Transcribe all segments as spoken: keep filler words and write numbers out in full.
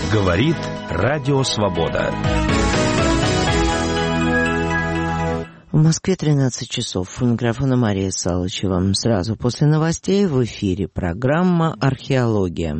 Говорит Радио Свобода. В Москве тринадцать часов. У микрофона Мария Салычева. Сразу после новостей в эфире программа «Археология».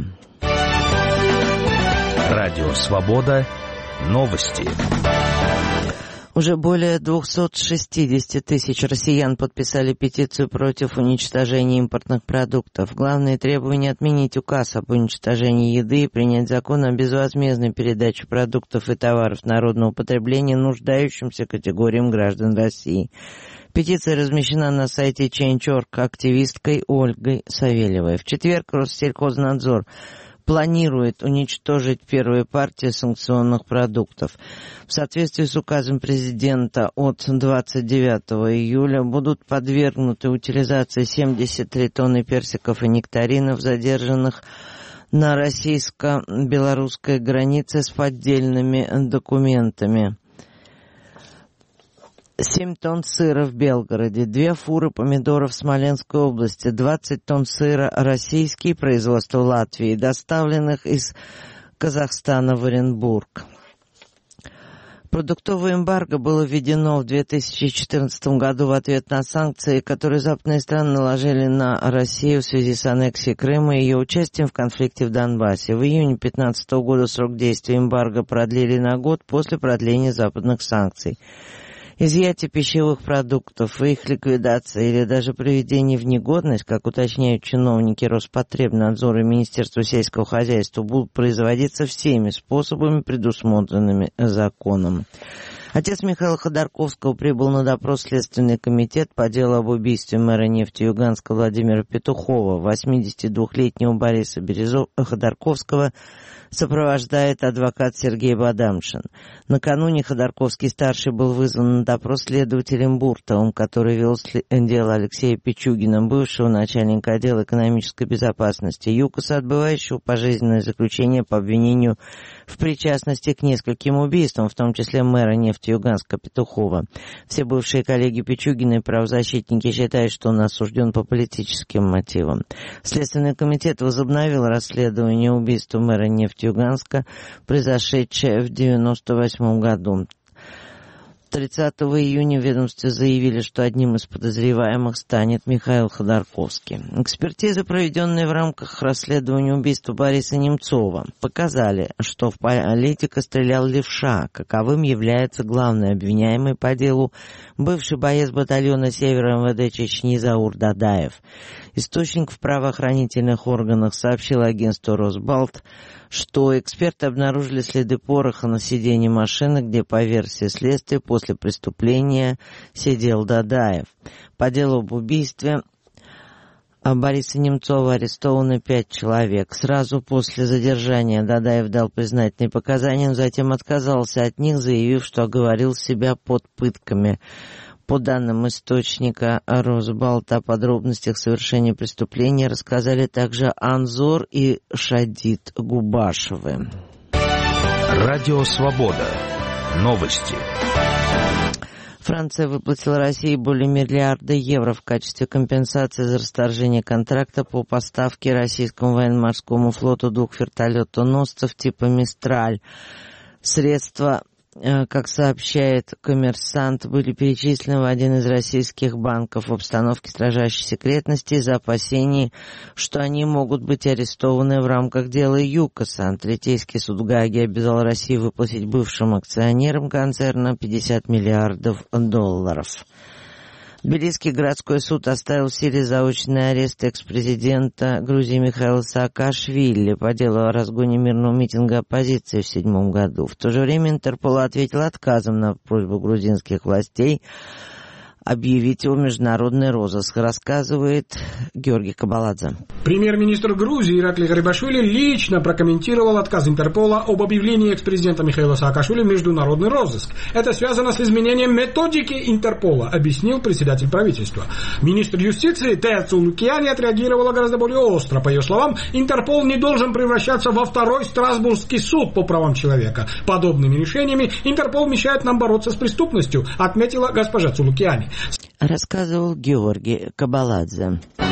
Радио Свобода. Новости. Уже более двести шестьдесят тысяч россиян подписали петицию против уничтожения импортных продуктов. Главное требование — отменить указ об уничтожении еды и принять закон о безвозмездной передаче продуктов и товаров народного потребления нуждающимся категориям граждан России. Петиция размещена на сайте Change точка орг активисткой Ольгой Савельевой. В четверг Россельхознадзор планирует уничтожить первые партии санкционных продуктов. В соответствии с указом президента от двадцать девятого июля будут подвергнуты утилизации семьдесят три тонны персиков и нектаринов, задержанных на российско-белорусской границе с поддельными документами. семь тонн сыра в Белгороде, две фуры помидоров в Смоленской области, двадцать тонн сыра российский, производства Латвии, доставленных из Казахстана в Оренбург. Продуктовое эмбарго было введено в две тысячи четырнадцатом году в ответ на санкции, которые западные страны наложили на Россию в связи с аннексией Крыма и ее участием в конфликте в Донбассе. В июне две тысячи пятнадцатого года срок действия эмбарго продлили на год после продления западных санкций. Изъятие пищевых продуктов и их ликвидация или даже приведение в негодность, как уточняют чиновники Роспотребнадзора и Министерства сельского хозяйства, будут производиться всеми способами, предусмотренными законом. Отец Михаила Ходорковского прибыл на допрос в Следственный комитет по делу об убийстве мэра Нефтеюганска Владимира Петухова. восьмидесятидвухлетнего Бориса Березов... Ходорковского сопровождает адвокат Сергей Бадамшин. Накануне Ходорковский-старший был вызван на допрос следователем Буртовым, который вел дело Алексея Пичугина, бывшего начальника отдела экономической безопасности ЮКОСа, отбывающего пожизненное заключение по обвинению в причастности к нескольким убийствам, в том числе мэра Нефтеюганска Петухова. Все бывшие коллеги Пичугина и правозащитники считают, что он осужден по политическим мотивам. Следственный комитет возобновил расследование убийства мэра Нефтеюганска, произошедшее в девяносто восьмом году. тридцатого июня в ведомстве заявили, что одним из подозреваемых станет Михаил Ходорковский. Экспертизы, проведенные в рамках расследования убийства Бориса Немцова, показали, что в политика стрелял левша. Каковым является главный обвиняемый по делу бывший боец батальона Севера эм вэ дэ Чечни Заур Дадаев. Источник в правоохранительных органах сообщил агентству «Росбалт», что эксперты обнаружили следы пороха на сиденье машины, где, по версии следствия, после преступления сидел Дадаев. По делу об убийстве Бориса Немцова арестованы пять человек. Сразу после задержания Дадаев дал признательные показания, но затем отказался от них, заявив, что оговорил себя под пытками. По данным источника Росбалт, о подробностях совершения преступления рассказали также Анзор и Шадид Губашевы. Радио Свобода. Новости. Франция выплатила России более миллиарда евро в качестве компенсации за расторжение контракта по поставке российскому военно-морскому флоту двух вертолетоносцев типа «Мистраль». Средства, как сообщает «Коммерсант», были перечислены в один из российских банков в обстановке строжайшей секретности из-за опасений, что они могут быть арестованы в рамках дела ЮКОСа. Третейский суд в Гааге обязал Россию выплатить бывшим акционерам концерна пятьдесят миллиардов долларов. Тбилисский городской суд оставил в силе заочный арест экс-президента Грузии Михаила Саакашвили по делу о разгоне мирного митинга оппозиции в седьмом году. В то же время Интерпол ответил отказом на просьбу грузинских властей объявить его международный розыск, рассказывает Георгий Кабаладзе. Премьер-министр Грузии Ираклий Гарибашвили лично прокомментировал отказ Интерпола об объявлении экс-президента Михаила Саакашвили в международный розыск. Это связано с изменением методики Интерпола, объяснил председатель правительства. Министр юстиции Теа Цулукиани отреагировала гораздо более остро. По ее словам, Интерпол не должен превращаться во второй Страсбургский суд по правам человека. Подобными решениями Интерпол мешает нам бороться с преступностью, отметила госпожа Цулукиани. Рассказывал Георгий Кабаладзе.